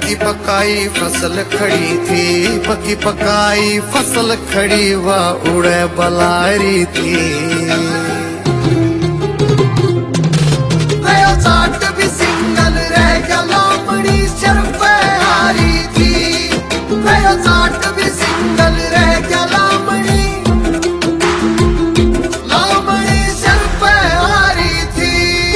पकी पकाई फसल खड़ी थी, पकी पकाई फसल खड़ी वह उड़े बलारी थी। चाट भी सिंगल रह गया लामड़ी सिर पे हारी थी। चाट भी सिंगल रह गया लामड़ी सिर पे हारी थी।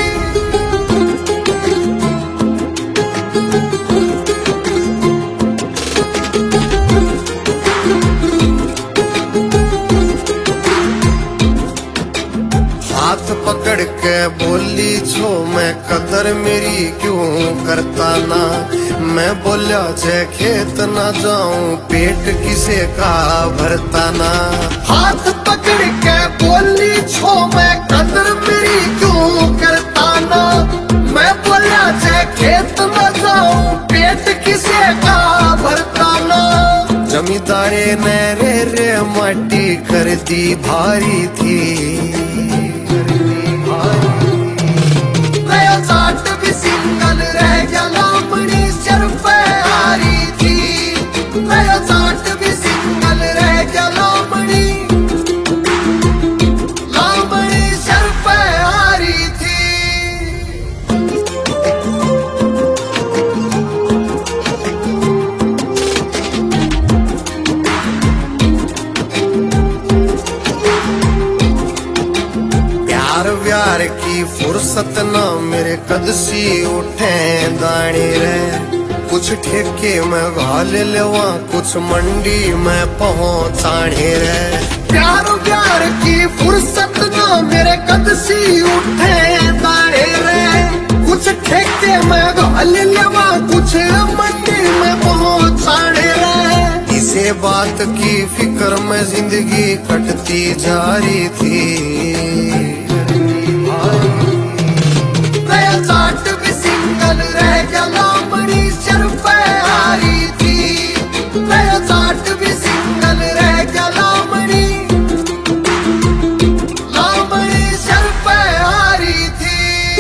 हाथ पकड़ के बोली छो मैं कदर मेरी क्यों करता ना। मैं बोला जे खेत ना जाऊं पेट किसे का भरता ना। हाथ पकड़ के बोली छो मैं कदर मेरी क्यों करता ना। मैं बोला जे खेत न जाऊं पेट किसे का भरता ना। जमींदारे ने रे माटी कर दी भारी थी। चाट भी सिंगल रह गया लामड़ी सिर पे हारी थी। चाट भी सिंगल रह गया लामड़ी सिर पे हारी थी। प्यार की फुर्सत ना मेरे कदसी उठे दाने रे। कुछ ठेके में घाल लेवा कुछ मंडी में पहुंचाने रे। प्यार की फुर्सत ना मेरे कदसी उठे दाने रे। कुछ ठेके में घाल लेवा कुछ मंडी में पहुंचाने रे। इसे बात की फिक्र में जिंदगी कटती जा रही थी। चाट भी सिंगल रह गया लामड़ी सिर पे हारी थी। चाट भी सिंगल रह गया लामड़ी सिर पे हारी थी।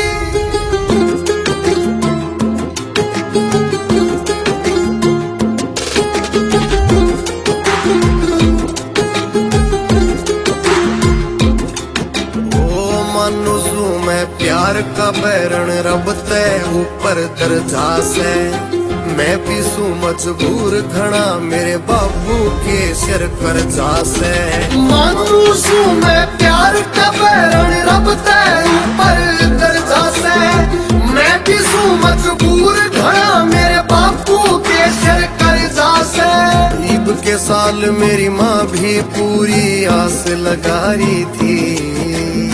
मानुसू मैं प्यार का बैरण रब ते ऊपर दर्जा से। मैं पीसू मजबूर घना मेरे बाबू के सिर कर्जा से। मानुसू मैं प्यार का बैरण रब ते ऊपर दर्जा से। मैं पीसू मजबूर घना मेरे बाबू के सिर कर्जा से। ईद के साल मेरी माँ भी पूरी आस लगा रही थी।